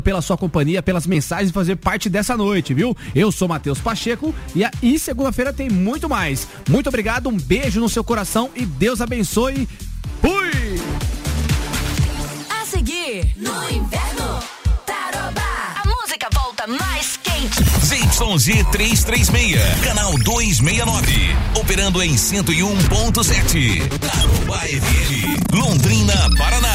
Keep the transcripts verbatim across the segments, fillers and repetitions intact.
pela sua companhia, pelas mensagens e fazer parte dessa noite, viu? Eu sou Matheus Pacheco e, a, e segunda-feira tem muito mais. Muito obrigado, um beijo no seu coração e Deus abençoe. Fui! A seguir, no inverno, Tarobá. A música volta mais quente. Z Y Z trezentos e trinta e seis, canal duzentos e sessenta e nove, operando em cento e um ponto sete. Tarobá F M, Londrina, Paraná.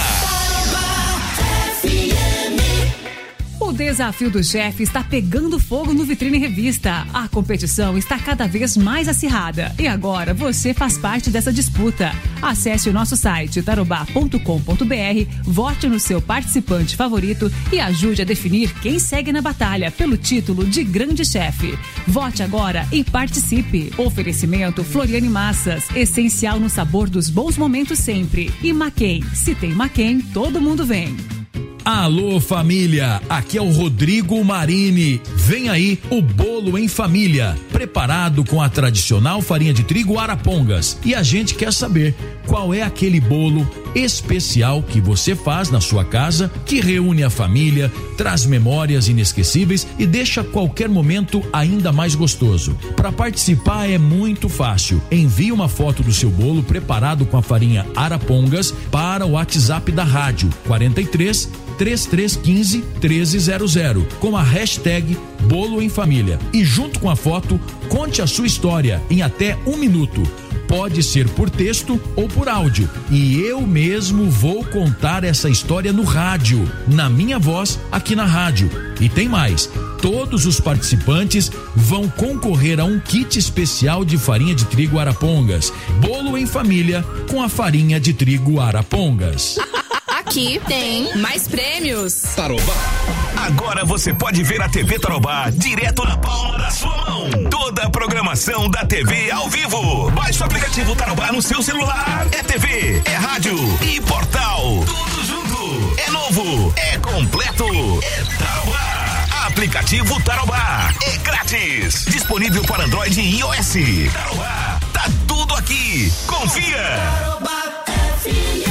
O desafio do chefe está pegando fogo no Vitrine Revista. A competição está cada vez mais acirrada e agora você faz parte dessa disputa. Acesse o nosso site tarobá ponto com ponto br, vote no seu participante favorito e ajude a definir quem segue na batalha pelo título de grande chefe. Vote agora e participe. Oferecimento Floriane Massas, essencial no sabor dos bons momentos sempre. E Maquem, se tem Maquem, todo mundo vem. Alô família, aqui é o Rodrigo Marini. Vem aí o bolo em família, preparado com a tradicional farinha de trigo Arapongas. E a gente quer saber qual é aquele bolo especial que você faz na sua casa, que reúne a família, traz memórias inesquecíveis e deixa qualquer momento ainda mais gostoso. Para participar é muito fácil. Envie uma foto do seu bolo preparado com a farinha Arapongas para o WhatsApp da rádio quarenta e três, trinta e três quinze, treze zero zero com a hashtag Bolo em Família. E junto com a foto, conte a sua história em até um minuto. Pode ser por texto ou por áudio. E eu mesmo vou contar essa história no rádio, na minha voz, aqui na rádio. E tem mais. Todos os participantes vão concorrer a um kit especial de farinha de trigo Arapongas. Bolo em Família com a farinha de trigo Arapongas. Aqui tem mais prêmios. Tarobá. Agora você pode ver a T V Tarobá direto na palma da sua mão. Toda a programação da T V ao vivo. Baixe o aplicativo Tarobá no seu celular. É T V, é rádio e portal. Tudo junto. É novo, é completo. É Tarobá. Aplicativo Tarobá. É grátis. Disponível para Android e iOS. Tarobá. Tá tudo aqui. Confia. Tarobá F M.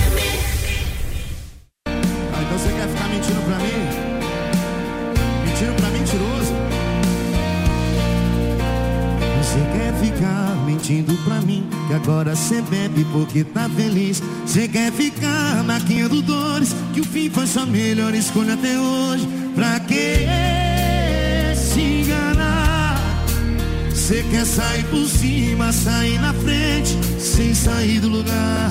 Então você quer ficar mentindo pra mim? Mentindo pra mentiroso? Você quer ficar mentindo pra mim, que agora cê bebe porque tá feliz. Você quer ficar maquiando dores, que o fim foi sua melhor escolha até hoje. Pra que se enganar? Você quer sair por cima, sair na frente, sem sair do lugar.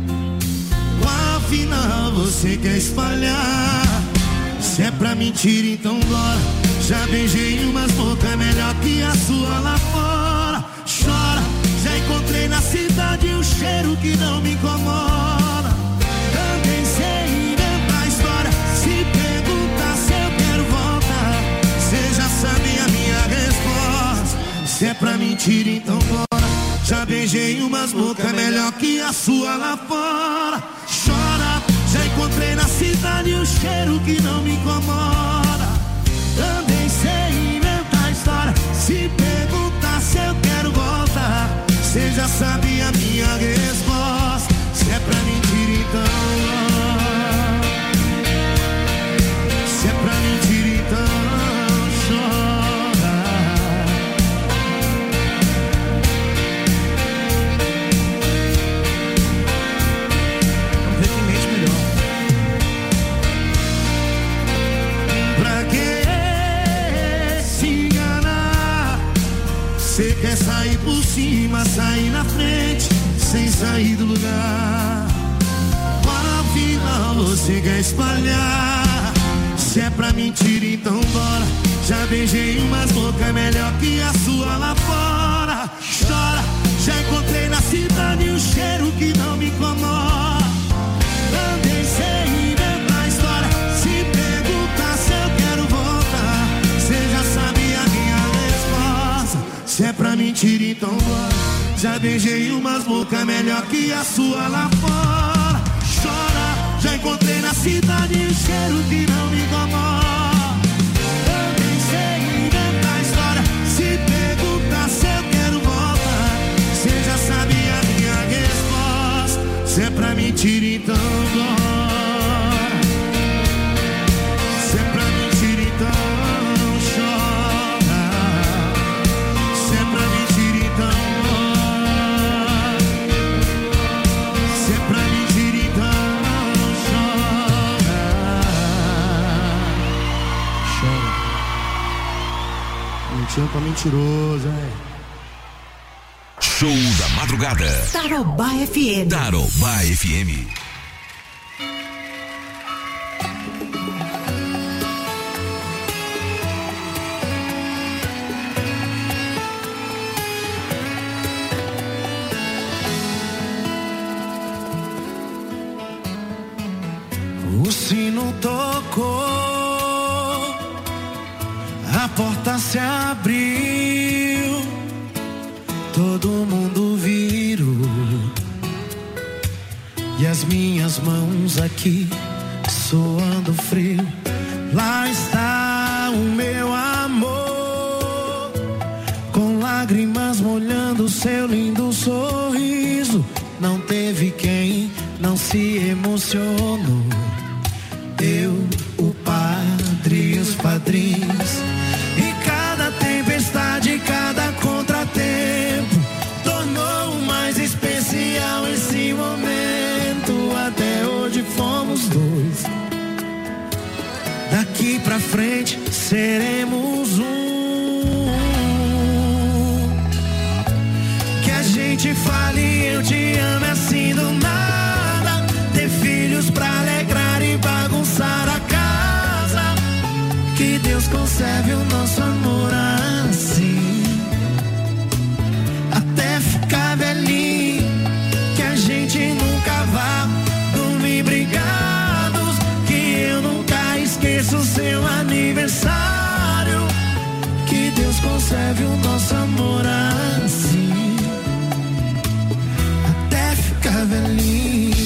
Afinal você quer espalhar. Se é pra mentir então bora. Já beijei umas bocas melhor que a sua lá fora. Chora, já encontrei na cidade um cheiro que não me incomoda. Também sei inventar história. Se perguntar se eu quero voltar, cê já sabe a minha resposta. Se é pra mentir então bora. Já beijei umas bocas melhor que a sua lá fora. Chora, já encontrei na cidade um cheiro que não me incomoda. Também sei inventar história. Se perguntar se eu quero voltar, cê já sabe a minha resposta. Se é pra mentir então, se é pra mentir então, você quer sair por cima, sair na frente, sem sair do lugar. Afinal você quer espalhar. Se é pra mentir então bora. Já beijei umas bocas melhor que a sua lá fora. Chora, já encontrei na cidade um cheiro que não me incomoda. Também sei inventar história. Se perguntar se eu quero voltar, cê já sabe a minha resposta. Se é pra mentir então bora. Já beijei umas bocas melhor que a sua lá fora. Chora, já encontrei na cidade um cheiro que não me incomoda. Também sei inventar história. Se perguntar se eu quero voltar, cê já sabe a minha resposta. Se é pra mentir então bora. Se é pra mentir Mentindo pra mentiroso, hein? Show da madrugada. Tarobá F M. Tarobá F M. O sino tocou, a porta se abriu, todo mundo virou, e as minhas mãos aqui soando frio. Lá está o meu amor, com lágrimas molhando seu lindo sorriso. Não teve quem não se emocionou. Eu, o padre e os padrinhos. E cada tempestade, cada contratempo tornou mais especial esse momento. Até hoje fomos dois. Daqui pra frente seremos um. Que a gente fale eu te amo assim do nada. Ter filhos pra alegrar e bagunçar a casa. Que Deus conserve o nosso amor assim, até ficar velhinho. Que a gente nunca vá dormir brigados. Que eu nunca esqueça o seu aniversário. Que Deus conserve o nosso amor assim, até ficar velhinho.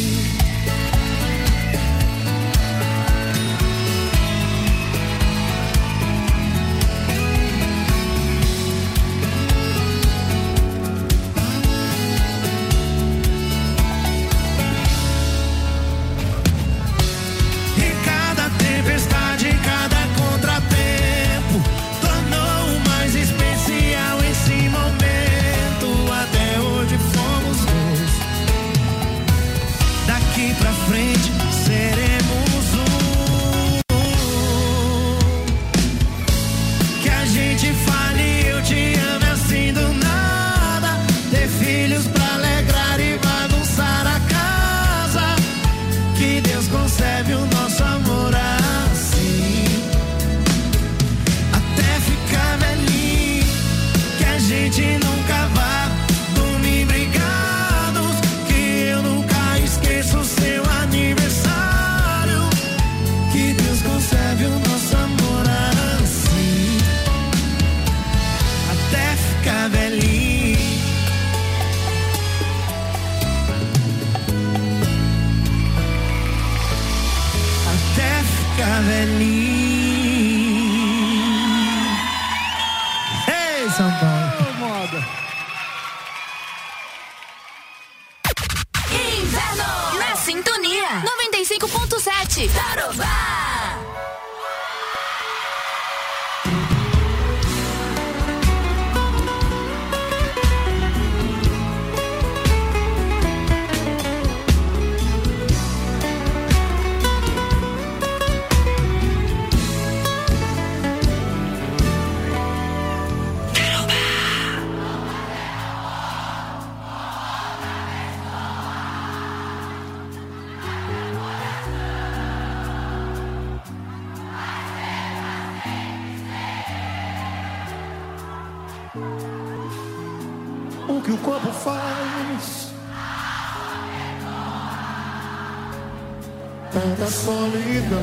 O que o corpo faz, tanta solidão.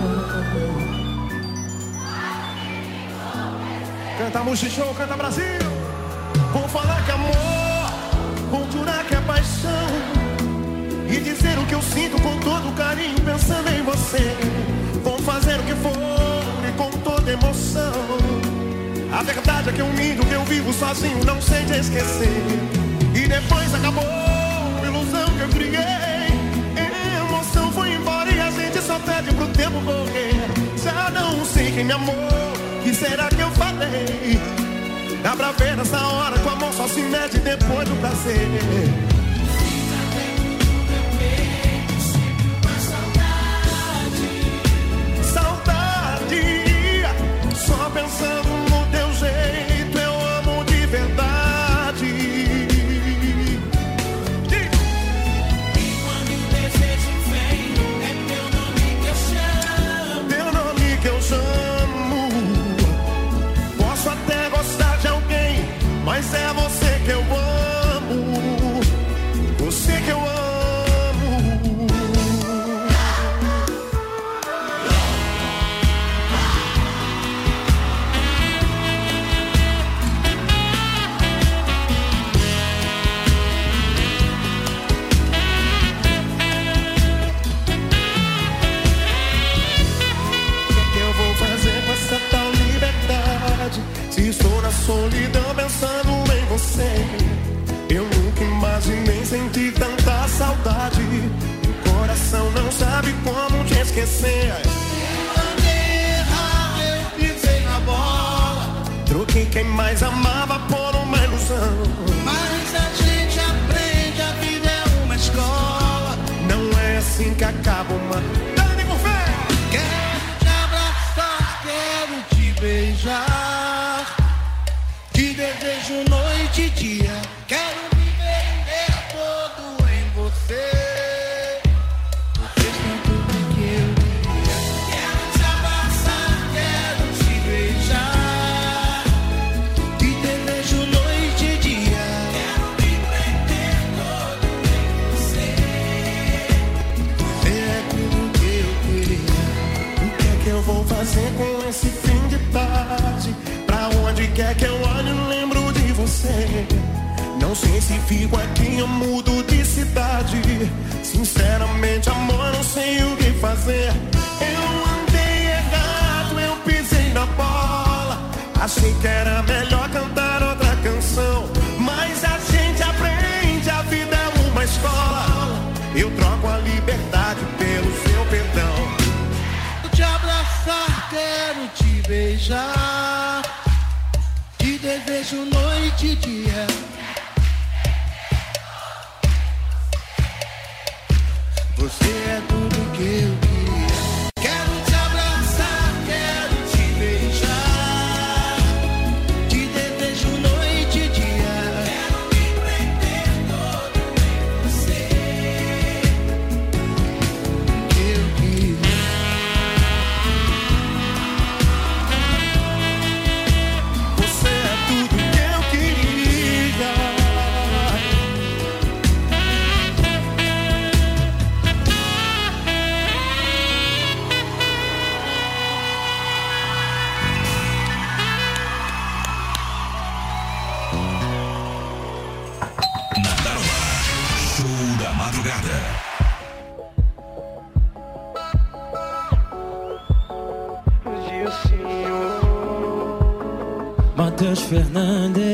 Canta Multishow, canta Brasil. Vou falar que é amor, vou jurar que é paixão, e dizer o que eu sinto com todo carinho, pensando em você. Vou fazer o que for e com toda emoção. A verdade é que eu minto, que eu vivo sozinho, não sei te esquecer. E depois acabou a ilusão que eu criei. A emoção foi embora e a gente só pede pro tempo correr. Já não sei quem me amou, que será que eu falei? Dá pra ver nessa hora que o amor só se mede depois do prazer. Saudade, só pensando no teu jeito. esquecer. Andei errado, eu pisei na bola. Troquei quem mais amava por uma ilusão. Mas a gente aprende, a vida é uma escola. Não é assim que acaba uma... Dani por fé! Quero te abraçar, quero te beijar. Te desejo noite e dia. Quero me vender todo em você. Você tem tudo que eu queria. Quero te abraçar, quero te beijar. Te desejo noite e dia. Quero me vender todo em você. Você é tudo que eu queria. O que é que eu vou fazer com esse fim de tarde? Pra onde quer que eu olhe, eu lembro de você. Não sei se fico aqui ou mudo de cidade. Sinceramente, amor, não sei o que fazer. Eu andei errado, eu pisei na bola. Achei que era melhor cantar outra canção. Mas a gente aprende, a vida é uma escola. Eu troco a liberdade pelo seu perdão. Quero te abraçar, quero te beijar. Te desejo noite e dia. Você é tudo que eu queria. Quero te abraçar, quero te beijar. Te desejo noite e dia. Quero me prender todo em você. Eu queria. Você é tudo que eu queria. Matheus Fernandes.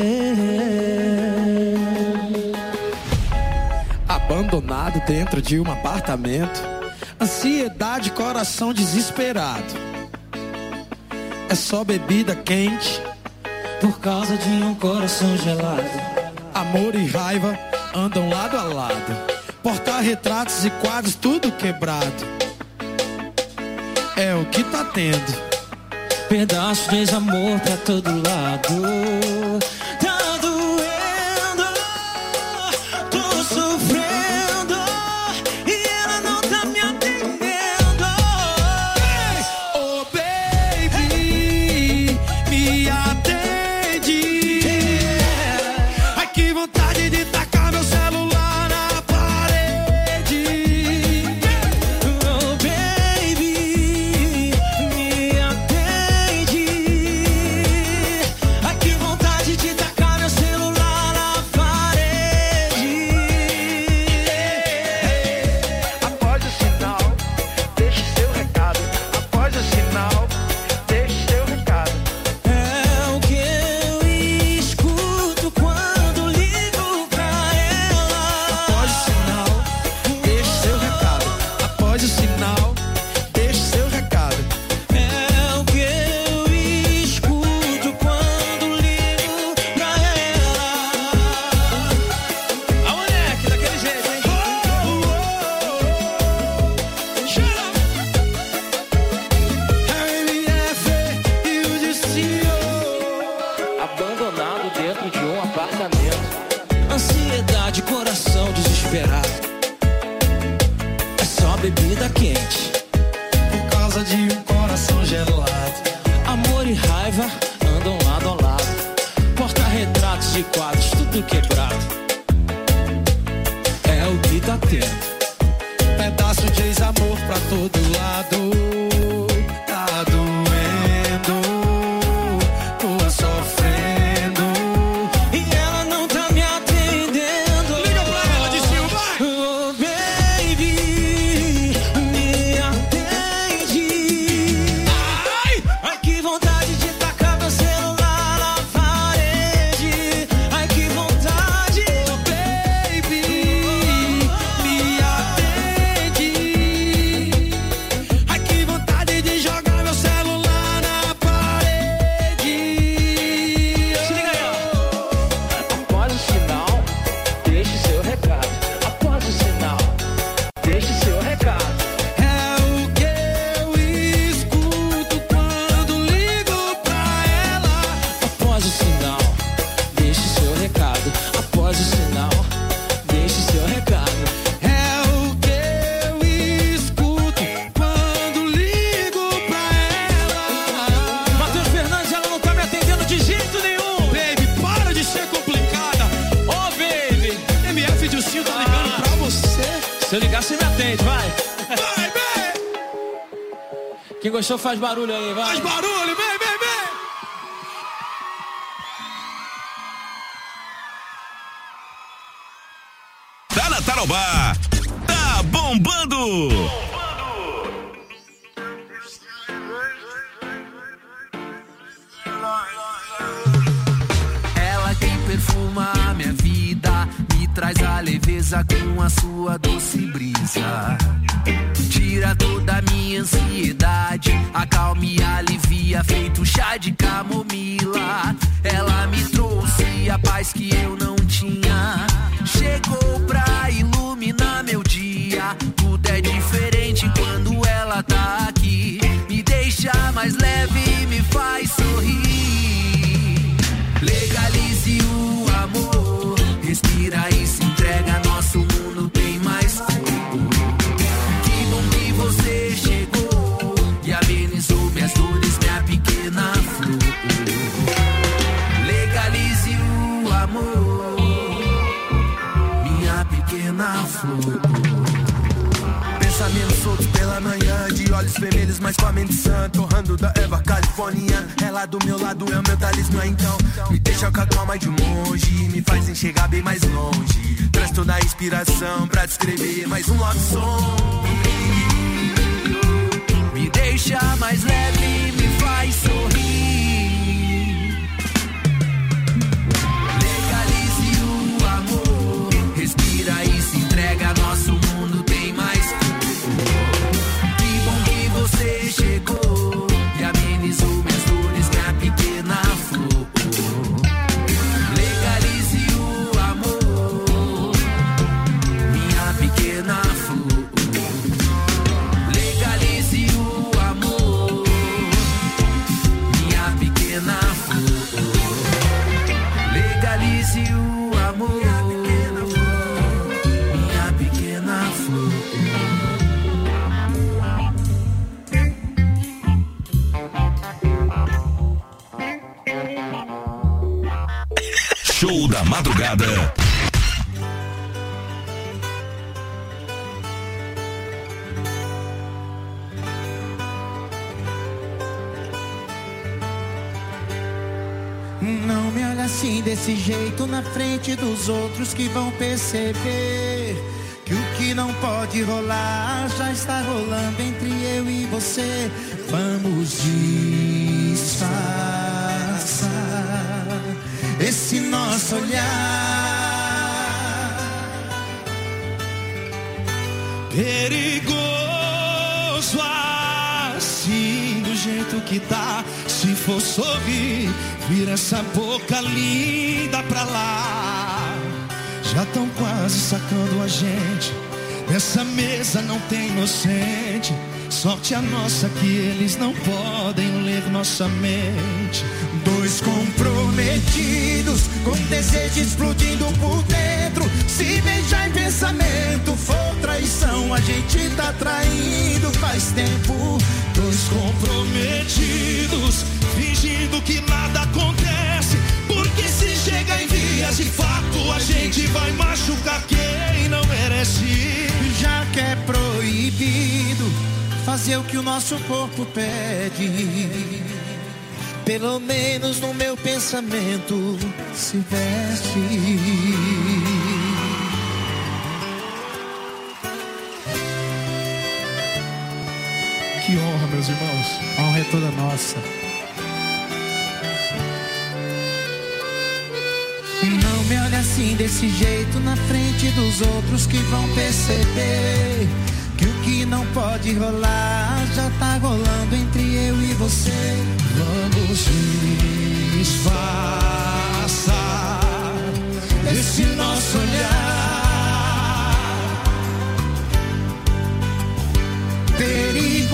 Abandonado dentro de um apartamento. Ansiedade, coração desesperado. É só bebida quente por causa de um coração gelado. Amor e raiva andam lado a lado. Porta-retratos e quadros tudo quebrado. É o que tá tendo. Pedaço de desamor pra todo lado. Tá doendo, tô sofrendo e ela não tá me atendendo. Oh baby, me atende. Ai que vontade de tacar meu celular na parede. Oh baby, me atende. Bebida quente por causa de um coração gelado. Amor e raiva andam lado a lado. Porta-retratos e quadros tudo quebrado. É o que tá tendo. Pedaço de ex-amor pra todo lado. Tá doendo, tô sofrendo e ela não tá me atendendo. Liga pra ela de Silva. Oh baby, me atende. Ai, ai que vontade de tacar meu celular na parede. Ai que vontade. Oh baby, me gostou faz barulho aí, vai. Faz barulho, vem, vem, vem. Tá na Tarobá. Tá bombando. Ela quem perfuma a minha vida, me traz a leveza com a sua doce brisa. Tira toda a minha ansiedade, acalma e alivia, feito chá de camomila. Ela me trouxe a paz que eu não tinha, chegou pra iluminar meu dia. Tudo é diferente quando ela tá aqui, me deixa mais leve e me faz sorrir. Legalize o amor, respira e se entrega, nosso mundo tem mais cor. Que bom que você chegou e amenizou minhas dores, minha pequena flor. Legalize o amor, minha pequena flor. Pensamentos soltos pela manhã, de olhos vermelhos, mas com a mente sã, torrando da erva californiana. Ela do meu lado é o meu talismã, então me deixa com a calma de monge, me faz enxergar bem mais longe. Traz toda a inspiração pra descrever mais um love song. Me deixa mais leve, me faz sorrir. Legalize o amor, respira e se entrega, nosso mundo tem mais cor. Que bom que você chegou e amenizou minhas dores, minha pequena flor. Legalize o amor, minha pequena flor. Legalize o amor, minha pequena flor. Legalize o amor, minha pequena flor. Show da madrugada. Não me olha assim desse jeito na frente dos outros que vão perceber que o que não pode rolar já está rolando entre eu e você. Vamos disfarçar esse nosso olhar, perigoso assim do jeito que tá. Se for sorrir, vira essa boca linda pra lá. Já tão quase sacando a gente, nessa mesa não tem inocente. Sorte a nossa que eles não podem ler nossa mente. Dois comprometidos, com desejo explodindo por dentro. Se beijar em pensamento for traição, a gente tá traindo faz tempo. Dois comprometidos, fingindo que nada acontece, porque se chega em vias de fato, a gente vai machucar quem não merece. Já que é proibido fazer o que o nosso corpo pede, pelo menos no meu pensamento se veste. Que honra, meus irmãos. A honra é toda nossa. Não me olhe assim desse jeito na frente dos outros que vão perceber que o que não pode rolar já tá rolando entre eu e você. Vamos disfarçar esse nosso olhar, perigoso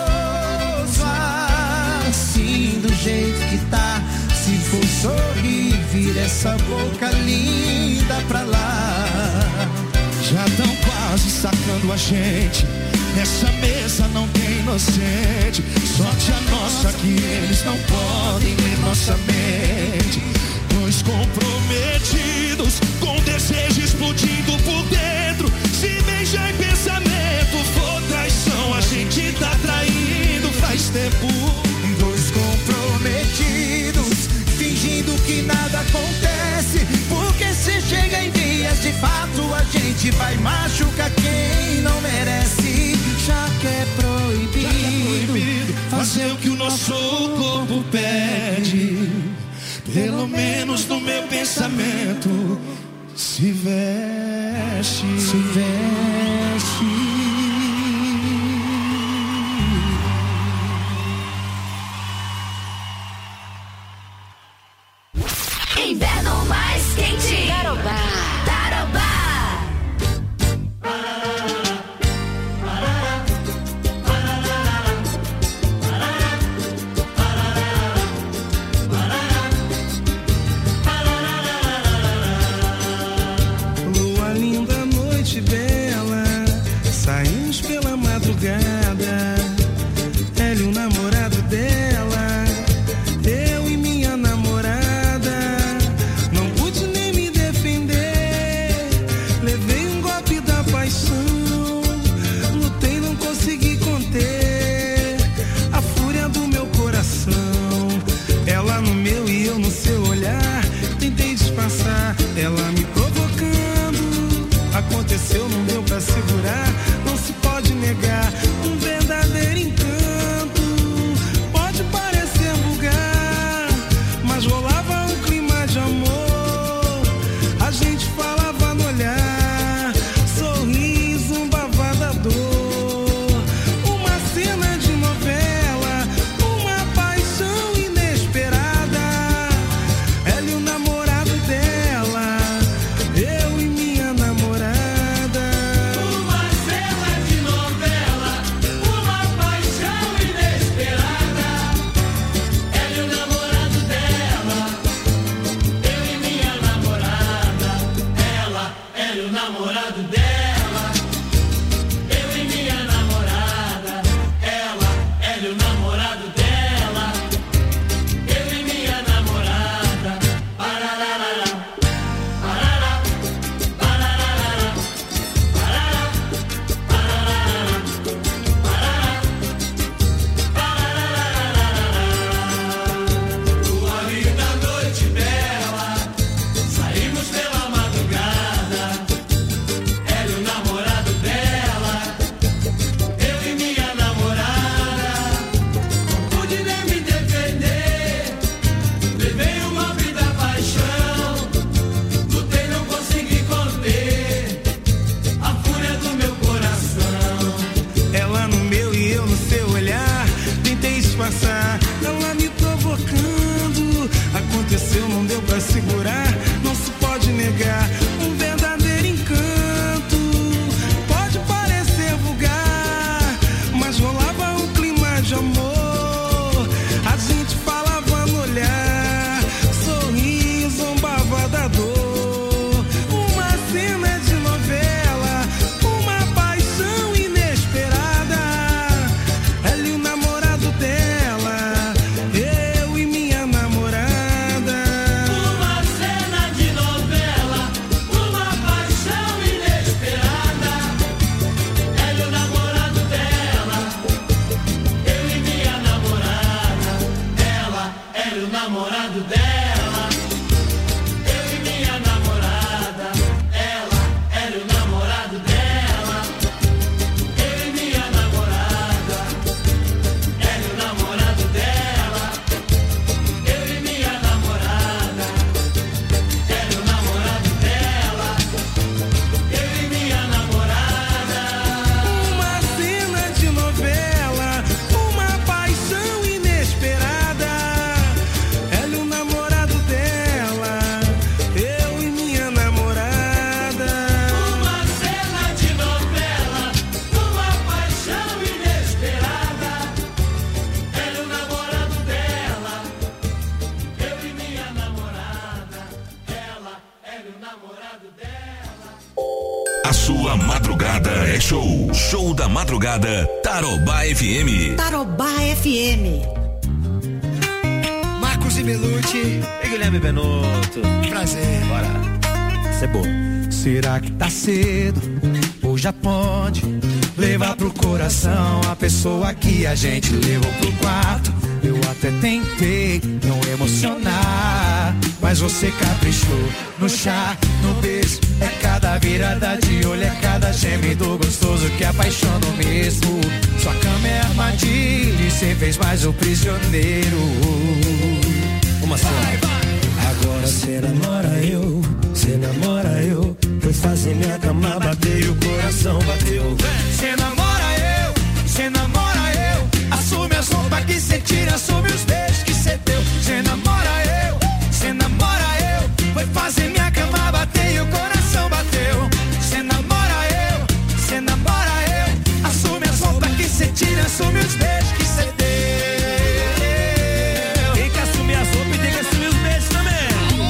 assim do jeito que tá. Se for sorrir, vira essa boca linda pra lá. Já tão quase sacando a gente, nessa mesa não tem inocente. Sorte a nossa que eles não podem ler nossa mente. Dois comprometidos, com desejo explodindo por dentro. Se beijar em pensamento for traição, a gente tá traindo faz tempo. Dois comprometidos, fingindo que nada acontece. Porque se chega em dias de fato, a gente vai machucar quem não merece. Já que é proibido, Já que é proibido fazer o que o nosso corpo pede. Pelo menos no meu pensamento, se veste, se veste. Inverno mais quente. Tarobá. Tarobá. Lua linda, noite bela, saímos pela madrugada. Ele, o namorado dela, eu e minha namorada. Não pude nem me defender, levei um golpe da paixão. Lutei, não consegui conter a fúria do meu coração. Ela no meu e eu no seu olhar, tentei disfarçar, ela me provocando. Aconteceu, não deu pra segurar, não se pode negar um verdadeiro encanto. Pode parecer vulgar, mas rolava um clima de amor. A gente falava no olhar, sorriso, um bavada dor. Uma cena de novela, uma paixão inesperada. Ela e o namorado dela, eu e minha namorada. Uma cena de novela, uma paixão inesperada. Ela e o namorado dela, eu e minha namorada. Ela, ela e o namorado dela, eu e minha namorada. Ela, ela e o namorado dela, eu e minha namorada. Parararara, parará, parararara, parará, parararara, parará, parararara. Lua linda, noite bela, saímos pela madrugada. Ela e o namorado dela, eu e minha namorada. Não pude nem me defender, levei um golpe da paixão. Lutei, não consegui conter a fúria do meu coração. Ela no meu e eu no seu olhar, tentei disfarçar, ela me provocando. Aconteceu, não deu pra segurar, não se pode negar um verdadeiro encanto. Pode parecer vulgar, mas rolava um clima de amor. A gente falava no olhar, sorriso, um bavada dor. Uma cena de novela, uma paixão inesperada. Ela e o namorado dela, eu e minha namorada. Uma cena de novela, uma paixão inesperada. Ela e o namorado dela, eu e minha namorada. Ela, ela e o namorado dela, eu e minha namorada. Ela, ela e o namorado dela, eu e minha namorada. Ela e o namorado dela, eu e minha namorada. Ela e o namorado dela, eu e minha namorada. Uma cena de novela, uma paixão inesperada. Ela e o namorado dela, eu e minha namorada. Uma cena de novela, uma paixão inesperada. Ela e o namorado dela, eu e minha namorada. Ela, ela e o namorado dela. A sua madrugada é show. Show da madrugada, Tarobá F M. Tarobá F M. Marcos e Belucci e Guilherme Benotto. Prazer. Bora. Isso é bom. Será que tá cedo? Ou já pode levar pro coração a pessoa que a gente levou pro quarto. Eu até tentei não emocionar, mas você caprichou no chá, no beijo. É cada virada de olho, é cada gemido gostoso que apaixona mesmo. Sua cama é armadilha e cê fez mais o prisioneiro. Uma só. Agora cê namora eu, cê namora eu. Foi fazer minha cama bater e o coração bateu. Cê namora eu, cê namora eu. Assume as roupas que cê tira, assume os beijos que cê deu. Cê namora eu, cê namora eu. Foi fazer minha cama bater e o coração bateu. Cê namora eu, cê namora eu. Assume as roupas que cê tira, assume os beijos que cê deu. Tem que assumir as roupas e tem que assumir os beijos também.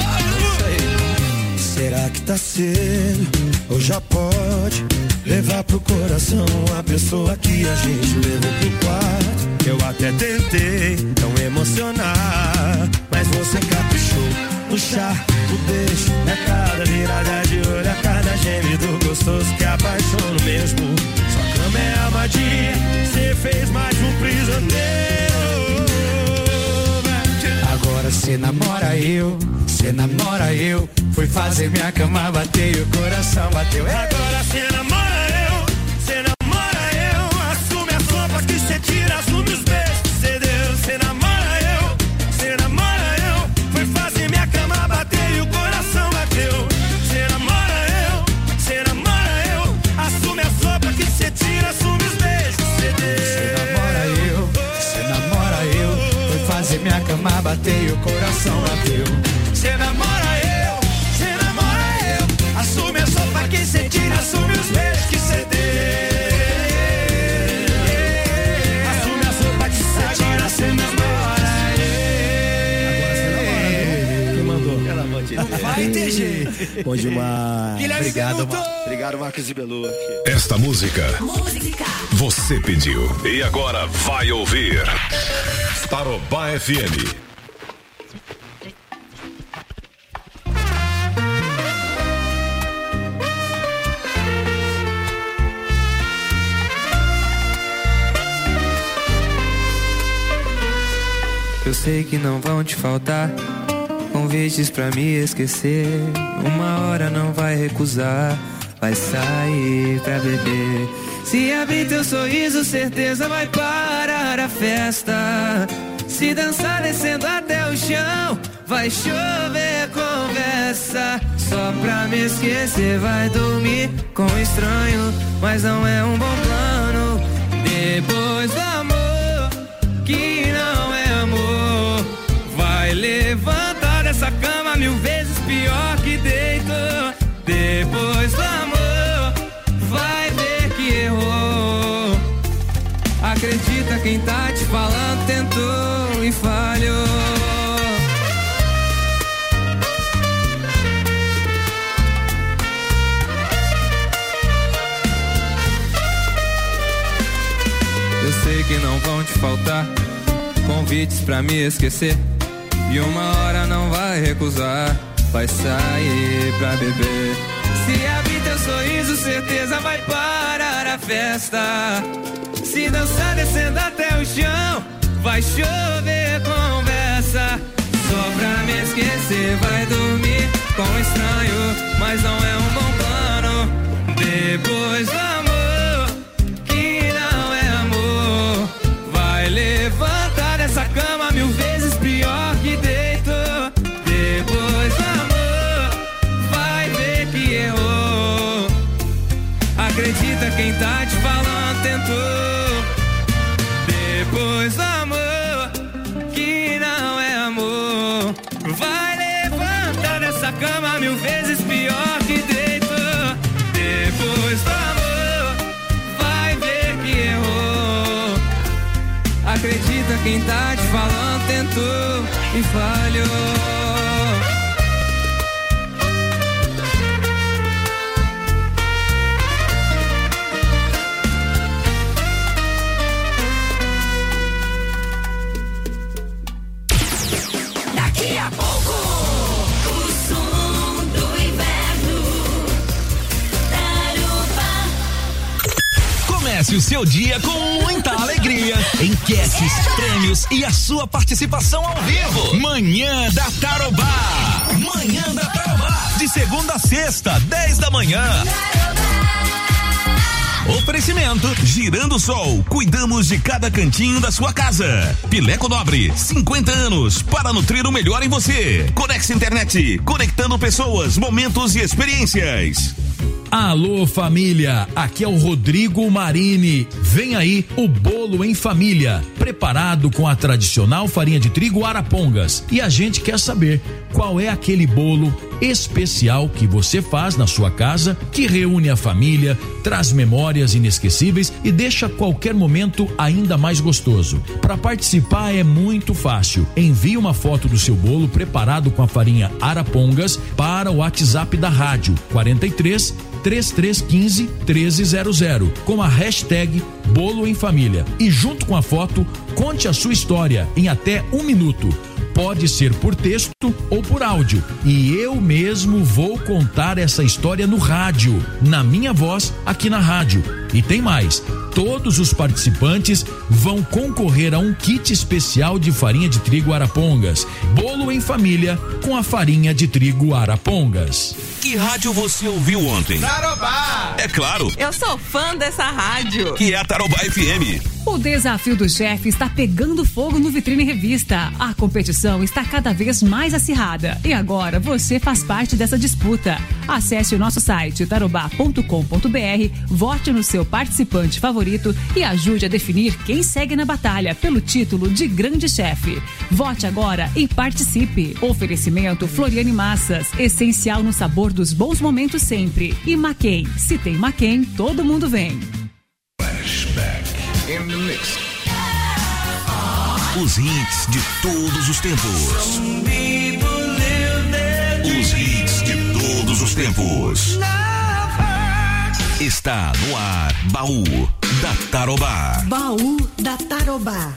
Será que tá cedo? Ou já pode levar pro coração a pessoa que a gente levou pro quarto? Eu até tentei não emocionar, mas você caprichou no chá, o beijo. É cada virada de olho, é cada gemido gostoso que apaixona mesmo. Sua cama é armadilha, cê fez mais um prisioneiro. Agora cê namora eu, cê namora eu. Foi fazer minha cama bater e o coração bateu. Agora cê namora eu, cê namora eu. Assume a sopa que cê tira, assume os beijos que cê deu. Cê namora eu, cê namora eu. Foi fazer minha cama bater e o coração bateu. Cê namora eu, cê namora eu. Assume a sopa que cê tira, assume os beijos que cê deu. Cê namora eu, cê namora eu. Foi fazer minha cama bater e o coração bateu. Cê namora eu, cê namora eu. Assume a sopa que cê tira, assume os beijos que cê deu. Assume a sopa que cê tira, cê namora eu. Quem mandou? Pelo amor de Deus. Vai ter jeito. Bom demais. Obrigado, Mar... Obrigado, Marcos e Belu. Esta música, Música. você pediu. E agora vai ouvir Tarobá F M. Eu sei que não vão te faltar convites pra me esquecer. Uma hora não vai recusar, vai sair pra beber. Se abrir teu sorriso, certeza vai parar a festa. Se dançar descendo até o chão, vai chover conversa. Só pra me esquecer, vai dormir com um estranho, mas não é um bom plano. Depois do amor, que não é amor, vai levantar dessa cama mil vezes pior que deitou. Depois do amor, vai ver que errou. Acredita quem tá te falando, tentou e falhou. Eu sei que não vão te faltar convites pra me esquecer. E uma hora não vai recusar, vai sair pra beber. Se abrir teu sorriso, certeza vai parar a festa. Se dançar descendo até o chão, vai chover conversa. Só pra me esquecer, vai dormir com um estranho, mas não é um bom plano. Depois do amor, que não é amor, vai levantar dessa cama mil vezes pior que deitou. Depois do amor, vai ver que errou. Acredita quem tá te falando, tentou. Depois do amor, que não é amor, vai levantar dessa cama mil vezes pior que deitou. Depois do amor, vai ver que errou. Acredita quem tá te falando, tentou e falhou. Daqui a pouco, o som do inverno. Tarobá. Comece o seu dia com muita alegria. Enquetes, prêmios e a sua participação ao vivo. Manhã da Tarobá. Manhã da Tarobá. De segunda a sexta, dez da manhã. Oferecimento Girando Sol, cuidamos de cada cantinho da sua casa. Pileco Nobre, cinquenta anos para nutrir o melhor em você. Conex Internet, conectando pessoas, momentos e experiências. Alô família, aqui é o Rodrigo Marini. Vem aí o bolo em família, preparado com a tradicional farinha de trigo Arapongas. E a gente quer saber qual é aquele bolo especial que você faz na sua casa, que reúne a família, traz memórias inesquecíveis e deixa qualquer momento ainda mais gostoso. Para participar é muito fácil. Envie uma foto do seu bolo preparado com a farinha Arapongas para o WhatsApp da rádio quarenta e três, trinta e três quinze, treze zero zero com a hashtag Bolo em Família. E junto com a foto, conte a sua história em até um minuto. Pode ser por texto ou por áudio. E eu mesmo vou contar essa história no rádio, na minha voz, aqui na rádio. E tem mais. Todos os participantes vão concorrer a um kit especial de farinha de trigo Arapongas. Bolo em família com a farinha de trigo Arapongas. Que rádio você ouviu ontem? Tarobá! É claro. Eu sou fã dessa rádio. Que é a Tarobá F M. O desafio do chefe está pegando fogo no Vitrine Revista. A competição está cada vez mais acirrada e agora você faz parte dessa disputa. Acesse o nosso site tarobá ponto com ponto br, vote no seu participante favorito e ajude a definir quem segue na batalha pelo título de grande chefe. Vote agora e participe. Oferecimento Floriane Massas, essencial no sabor dos bons momentos sempre. E Maquin, se tem Maquin, todo mundo vem. In the mix. Os hits de todos os tempos. Os hits de todos os tempos. Está no ar, Baú da Tarobá. Baú da Tarobá.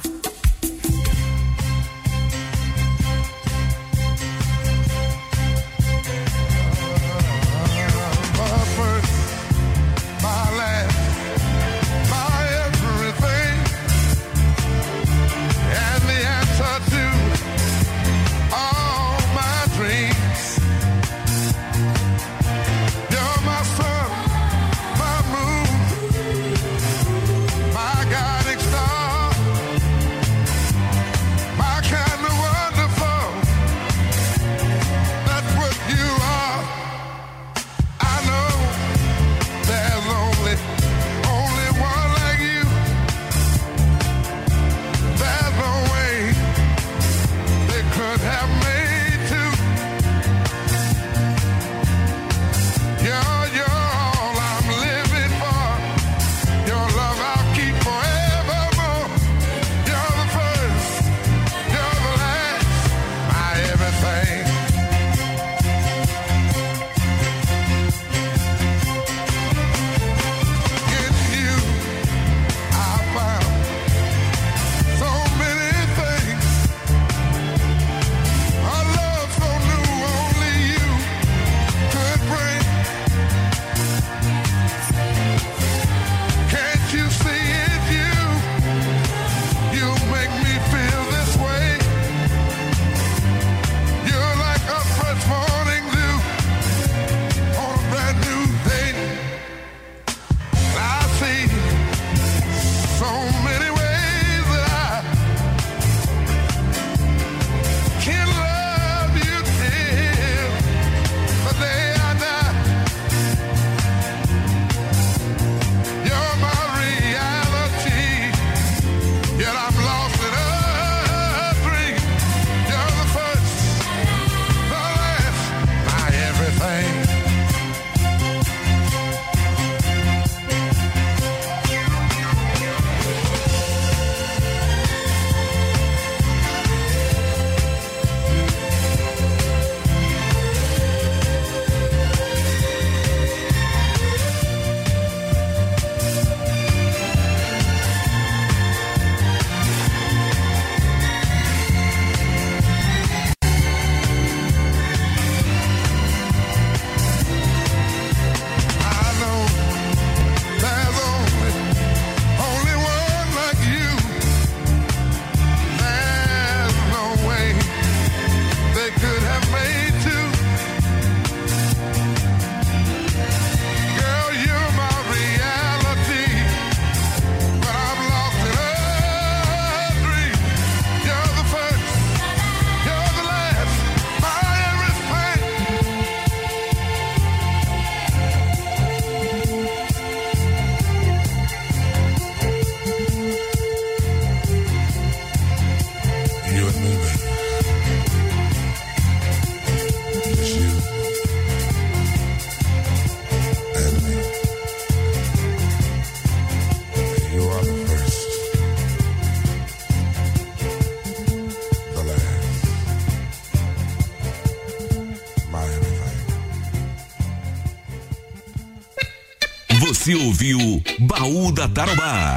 Você ouviu Baú da Tarobá.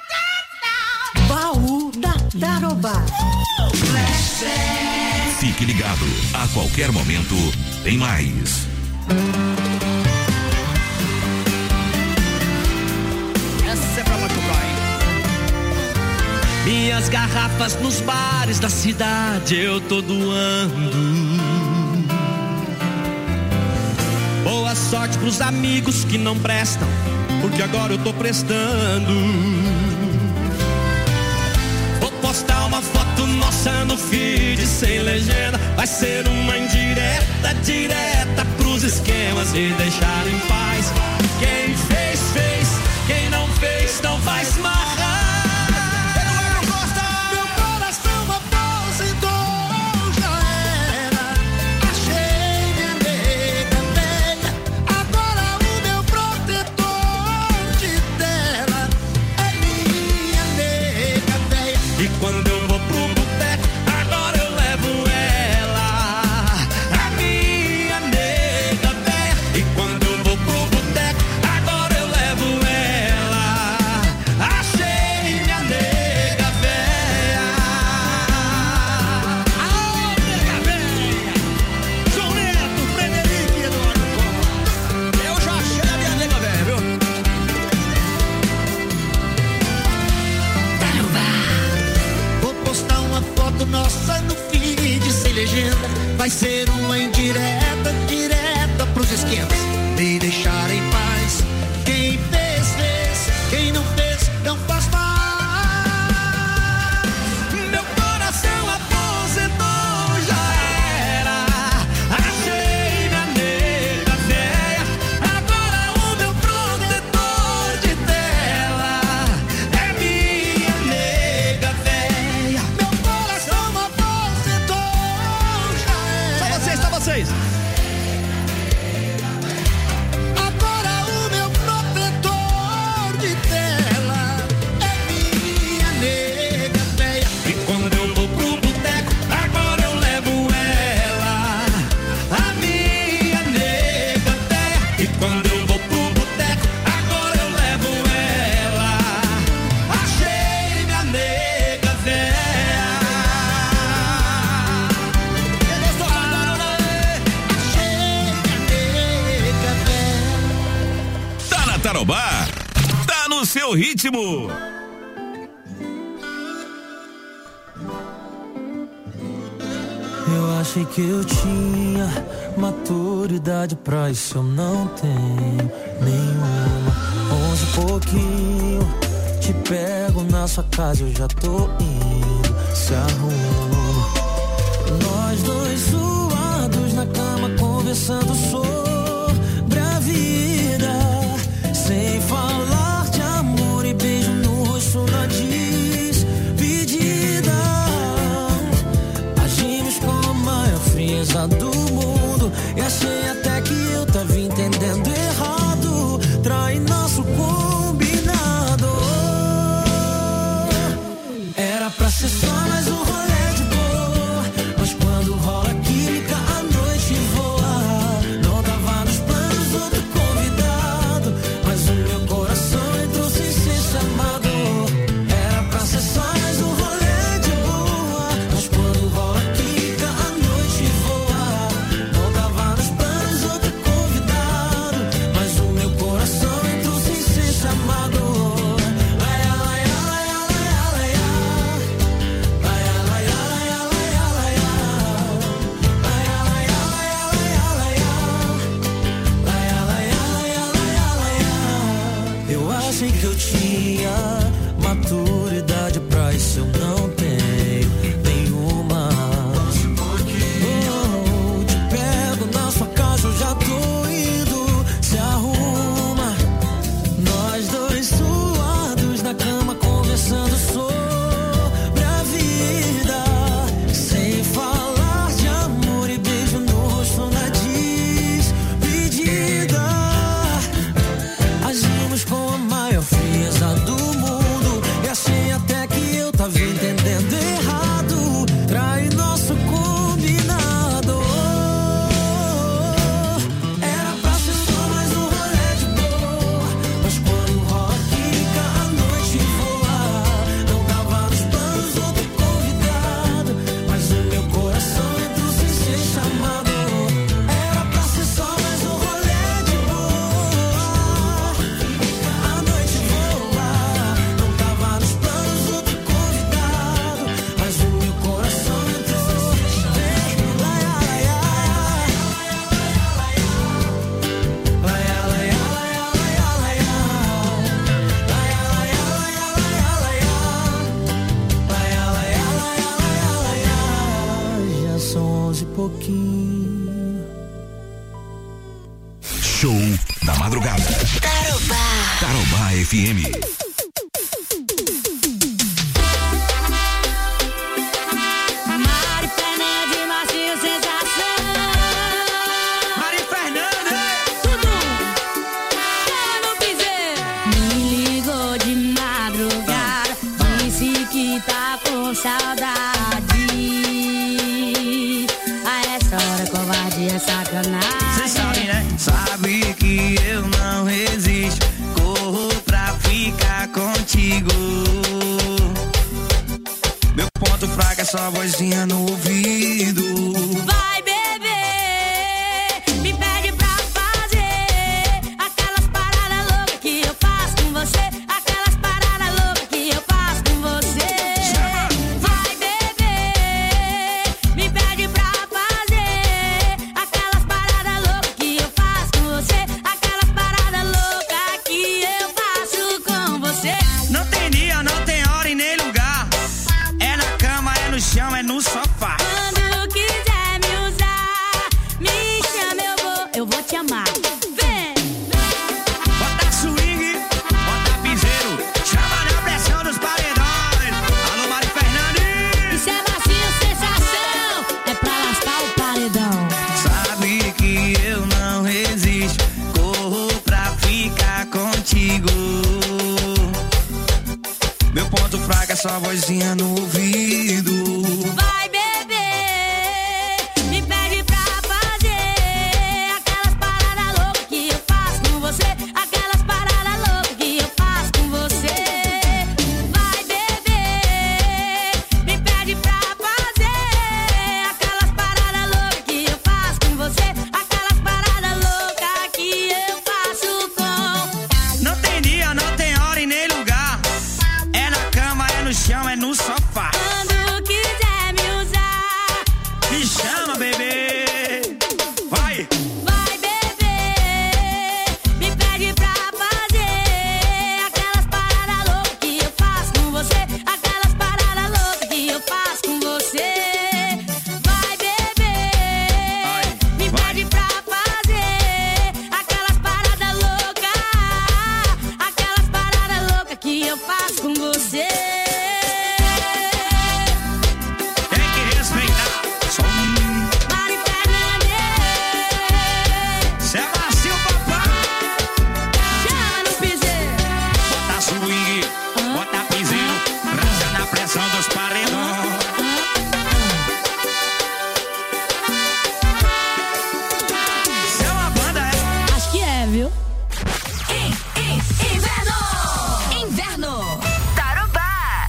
Baú da Tarobá. Fique ligado, a qualquer momento tem mais. Essa é pra machucar, hein? Minhas garrafas nos bares da cidade eu tô doando. Boa sorte pros amigos que não prestam, porque agora eu tô prestando. Vou postar uma foto nossa no feed sem legenda. Vai ser uma indireta, direta pros esquemas e deixar em paz. Quem fez, fez. Quem não fez, não faz mais. Quando eu vou pro boteco, agora eu levo ela, a minha nega véia. E quando eu vou pro boteco, agora eu levo ela, achei minha nega véia. Aô, nega véia! João Neto, Frederico e Eduardo Costa. Eu já achei a minha nega véia, viu? Foto nossa no feed sem legenda. Vai ser uma indireta, direta pros esquemas me deixar em paz. Quem fez, fez. Quem não fez, não faz mais. Meu coração aposentou, já era. Achei minha nega véia. Agora o meu protetor de tela é minha nega véia. Vocês. Agora o meu protetor de tela é minha nega véia. E quando eu vou pro boteco, agora eu levo ela, a minha nega véia. E quando eu vou pro boteco, agora eu levo ela, achei minha nega véia. Tarobá, tá no seu ritmo. Eu achei que eu tinha maturidade pra isso, eu não tenho nenhuma. Onze e pouquinho, te pego na sua casa, eu já tô indo, se arruma. Nós dois suados na cama, conversando sobre a vida, sem falar de amor e beijo no rosto na despedida. Agimos com a maior frieza do mundo e achei até que eu tava entendendo errado. Trai nosso combinado. Era pra ser só mais um rolê de boa, mas quando rola química a noite voa. Não tava nos planos outro convidado, mas o meu coração entrou sem ser chamado. Era pra ser só mais um rolê de boa, mas quando rola química a noite voa. Não tava nos planos são onze e pouquinho. Show da madrugada. Tarobá. Tarobá F M. Mari Fernanda, Marcinho Sensação. Mari Fernanda. Tudo. Ela no piseiro. Me ligou de madrugada. Disse que tá com saudade. A essa hora covardia é sacanagem. Cê sabe, né? Sabe que eu não resisto. Corro pra ficar contigo. Meu ponto fraco é só a vozinha no ouvido. Vai beber, me pede pra fazer aquelas paradas loucas que eu faço com você. Aquelas paradas loucas que eu faço com você. Vai beber, me pede pra fazer aquelas paradas loucas que eu faço com você. Aquelas paradas loucas que eu faço com você. Não tem dia, não tem hora e nem lugar. É na cama, é no chão, é no sofá. Quando quiser me usar, me chama, eu vou, eu vou te amar. Vem! Bota swing, bota piseiro. Chama na pressão dos paredões. Alô, Mari Fernandes. Isso é Marcinho Sensação, é pra lascar o paredão. Sabe que eu não resisto. Corro pra ficar contigo. Meu ponto fraco é só a vozinha no ouvido. Vai beber, me pede pra fazer aquelas paradas loucas que eu faço com você. Aquelas paradas loucas que eu faço com você. Vai beber, me pede pra fazer aquelas paradas loucas que eu faço com você. Aquelas paradas loucas que eu faço com. Não tem dia, não tem hora e nem lugar. É na cama, é no chão, é no sofá. Quando quiser me usar, Me chama, bebê. Vai. vai beber, me pede pra fazer aquelas paradas loucas que eu faço com você. Aquelas paradas loucas que eu faço com você. Vai beber, me pede pra fazer aquelas paradas loucas. Aquelas paradas loucas que eu faço com você. Tem que respeitar. Som. Mari Fernandes, Cê é macio, papai. chama no piseiro. Bota swing, bota piseiro. Rasa na pressão dos paredões. Cê é uma banda, é? Acho que é, viu? Inverno! Inverno! Tarobá!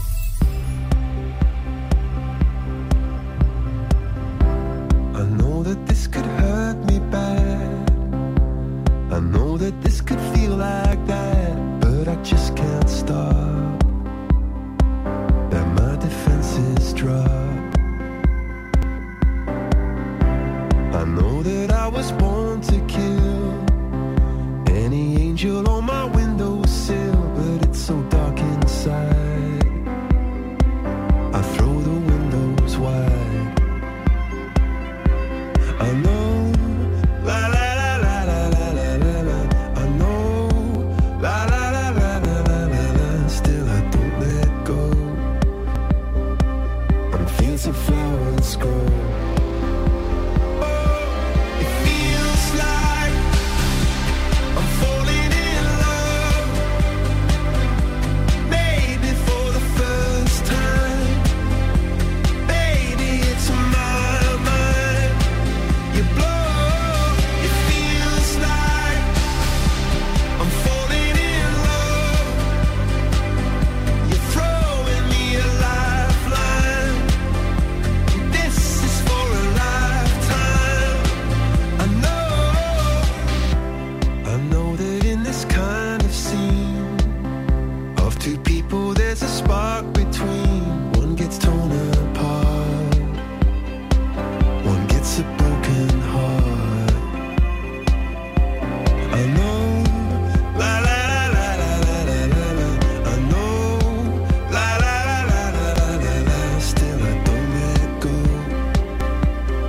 I know that this could hurt me bad. I know that this could feel like that, but I just can't stop. That my defenses drop. I know that I was born to kill any angel on my windowsill, but it's so dark inside. I throw the windows wide. I know, la la la la la la la la la. I know, la la la la la la la la. Still I don't let go. On fields of flowers grow. Oh, it feels like I'm falling in love. Maybe for the first time. Baby, it's my mind. You blow, it feels like I'm falling in love. You're throwing me a lifeline. This is for a lifetime. I know, I know that in this kind of scene of two people there's a spark between. One gets torn apart, one gets a broken heart. I know, la la la la la la la la la. I know, la la la la la la la la. Still I don't let go.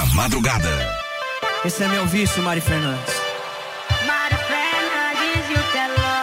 madrugada. Esse é meu vício, Mari Fernandes. Mari Fernandes e o Teló.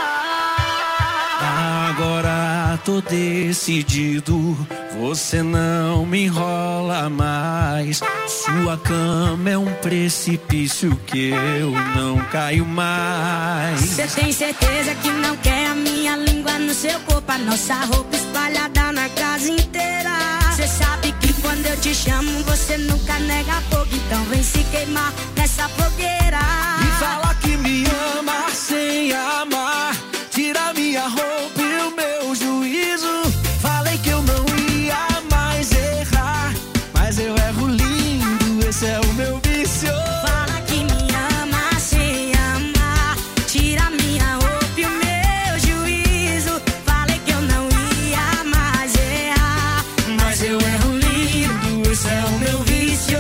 Agora tô decidido, você não me enrola mais. Sua cama é um precipício que eu não caio mais. Você tem certeza que não quer a minha língua no seu corpo, a nossa roupa espalhada na casa inteira. Você sabe que quando eu te chamo você nunca nega fogo, então vem se queimar nessa fogueira. E fala que me ama sem amar, tira minha roupa e o meu juízo. Falei que eu não ia mais errar, mas eu erro lindo, esse é o meu vício. Fala que me ama sem amar, tira minha roupa e o meu juízo. Falei que eu não ia mais errar, mas eu erro lindo, esse é o meu vício.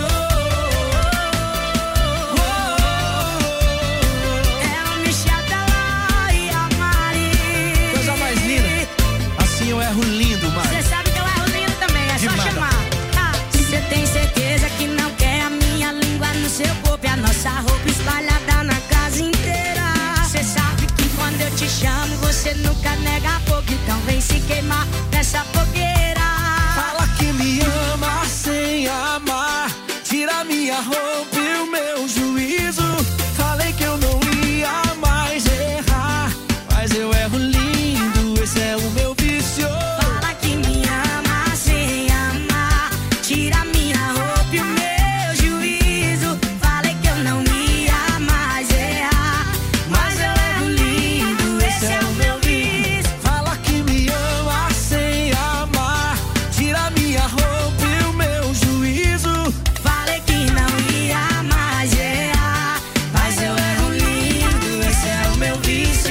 É o Michel Teló e a Mari. Coisa mais linda, assim eu erro lindo, Mari. Você sabe que eu erro lindo também, é só Demais. chamar. Você tem certeza que não quer a minha língua no seu corpo e a nossa roupa espalhada na casa inteira. Você sabe que quando eu te chamo você nunca nega fogo, então vem se queimar nessa fogueira. Fala que me ama sem amar, tira minha roupa e o meu juízo. Falei que eu não ia mais errar, mas eu erro lindo, esse é o meu vício. Fala que me ama sem amar, tira minha roupa e o meu juízo. Falei que eu não ia mais errar, mas eu erro lindo, esse é o meu vício. Fala que me ama sem amar, tira minha roupa e o meu juízo. Falei que não ia mais errar, mas eu erro lindo, esse é o meu vício.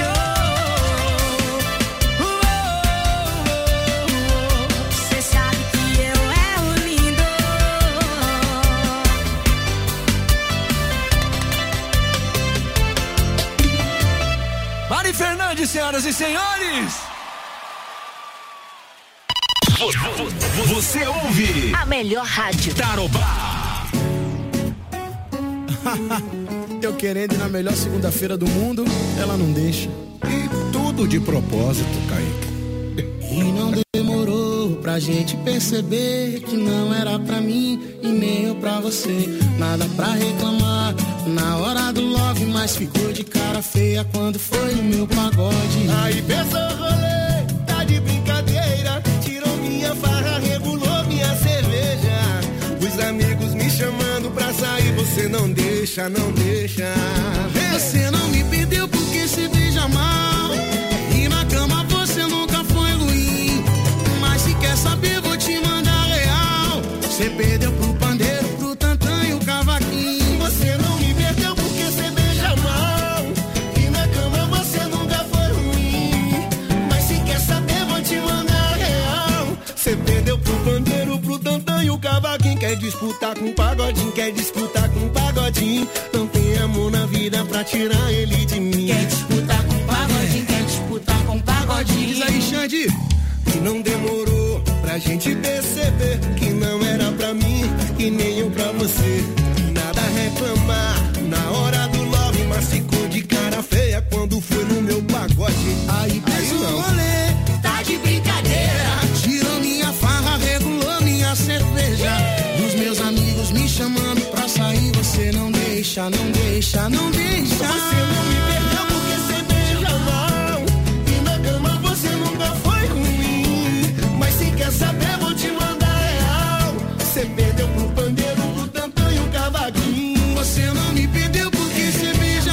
Você sabe que eu erro lindo. Mari Fernandes, senhoras e senhores. Você ouve A melhor rádio. Tarobá. Eu querendo ir na melhor segunda-feira do mundo, ela não deixa. E tudo de propósito, Kaique. E não demorou pra gente perceber que não era pra mim e nem eu pra você. Nada pra reclamar na hora do love, mas ficou de cara feia quando foi o meu pagode. Aí pensou o rolê, tá de brincadeira. Tirou minha farra, regulou minha cerveja. Os amigos me chamando pra sair, você não deixa, não deixa. Você não me pediu porque se beija mal, e na cama você nunca foi ruim. Mas se quer saber, vou te mandar real. Você perdeu pro pandeiro, pro tantã e o cavaquinho. Você não me perdeu porque você beija mal, e na cama você nunca foi ruim. Mas se quer saber, vou te mandar real. Você perdeu pro pandeiro, pro tantã e o cavaquinho. Quer disputar com o pagodinho, quer disputar com o pagodinho. Não tem amor na vida pra tirar ele de mim. Quer disputar com o pagodinho, quer disputar com o pagodinho. Diz aí, Xande. E não demorou pra gente perceber que não era pra mim e nem eu pra você. Nada a reclamar na hora do love, mas ficou de cara feia quando foi no meu pagode. Aí pensou o rolê, Tá de brincadeira. tirou minha farra, regulou minha cerveja. Os meus amigos me chamando pra sair, você não deixa, não deixa, não deixa. Você não me perdeu porque você beija mal, e na cama você nunca foi ruim. Mas se quer saber, vou te mandar real. Você perdeu pro pandeiro, pro tantã e o cavaquinho. Você não me perdeu porque você beija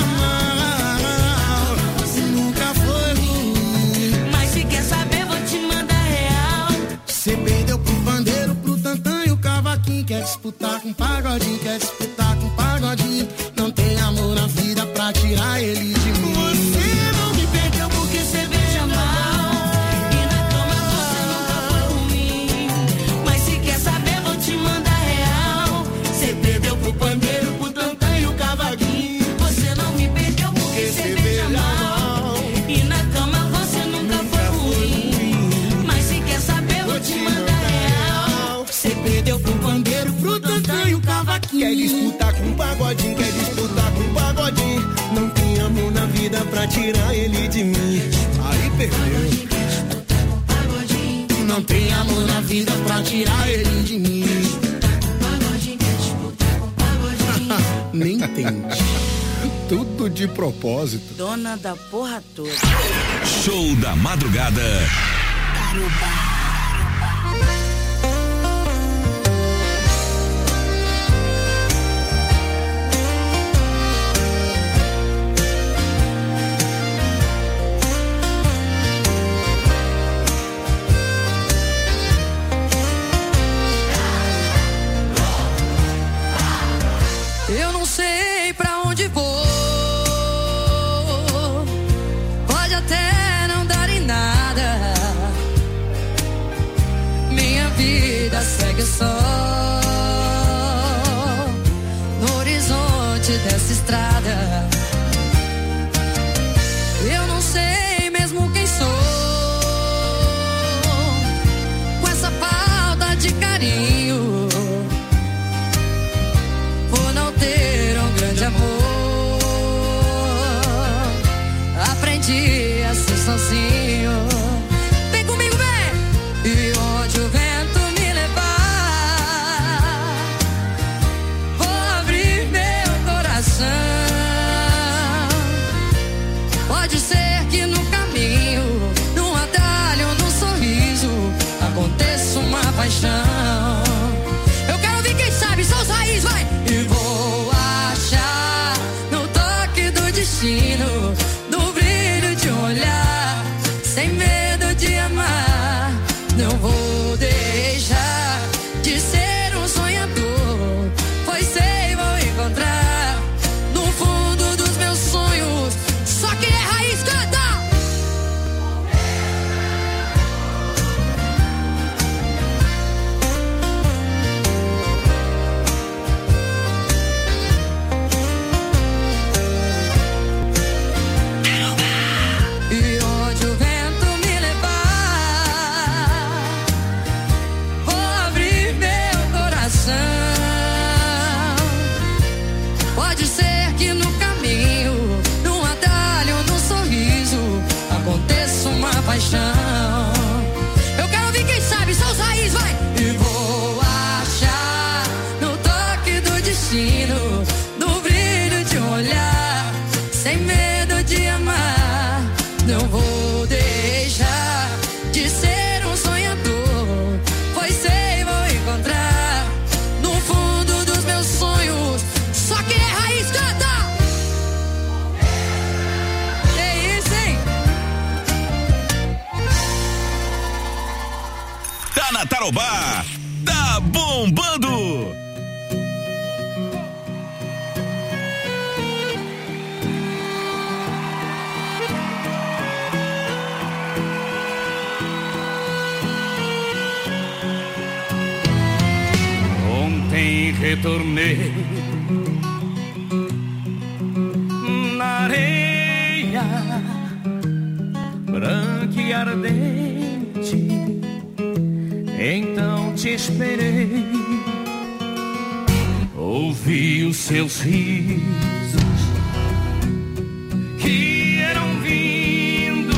mal, você nunca foi ruim. Mas se quer saber, vou te mandar real. Você perdeu pro pandeiro, pro tantã e o cavaquinho. Quer disputar com pagodinho, quer disputar com pagodinho. Não tem amor na vida pra tirar ele de mim. Você não me perdeu porque você beija mal, E na cama você nunca foi ruim. Mas se quer saber, vou te mandar real. você perdeu pro pandeiro, pro tantã e o cavaquinho. Você não me perdeu porque você beija mal. E na cama você nunca foi ruim. Mas se quer saber, vou te mandar real. Você perdeu pro pandeiro, pro tantã e o cavaquinho. Quer disputar com o pagodinho, quer disputar com o pagodinho. Não tem amor na vida pra tirar ele de mim. Aí perdeu. Não tem amor na vida pra tirar ele de mim. Nem tente. Tudo de propósito. Dona da porra toda. Show da madrugada. Tarobá. Eu não sei pra onde vou. Pode até não dar em nada. Minha vida segue só no horizonte dessa estrada. Eu não sei mesmo quem sou, com essa falta de carinho, por não ter um grande amor. Aprendi a ser sozinho. Vem comigo, vem! E onde o vento me levar, vou abrir meu coração. Pode ser que no caminho, num atalho, num sorriso, aconteça uma paixão. Eu quero ouvir quem sabe, só os raízes, vai! E vou achar no toque do destino, no brilho de um olhar, sem medo de amar. Não vou deixar de ser um sonhador, pois sei vou encontrar no fundo dos meus sonhos. Só que é raiz, canta! E onde o vento me levar, vou abrir meu coração. Pode ser que no caminho, num atalho, num sorriso, aconteça uma paixão. Eu quero ouvir quem sabe, só os raízes, vai! E vou achar no toque do destino, no brilho de um olhar, sem medo de amar. Não vou deixar de ser um sonhador, pois sei vou encontrar no fundo dos meus sonhos. Só que é raiz, canta! É isso, hein? Tá na Tarobá, tá bombando. Ontem retornei na areia branca e ardente, então te esperei, ouvi os seus risos que eram vindos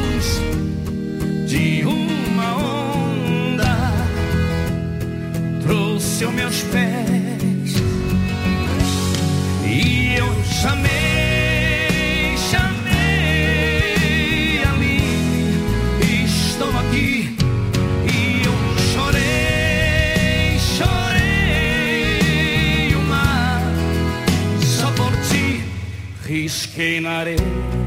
de uma onda, trouxe aos meus pés e eu chamei, chamei ali, estou aqui. E eu chorei, chorei o mar, só por ti risquei na areia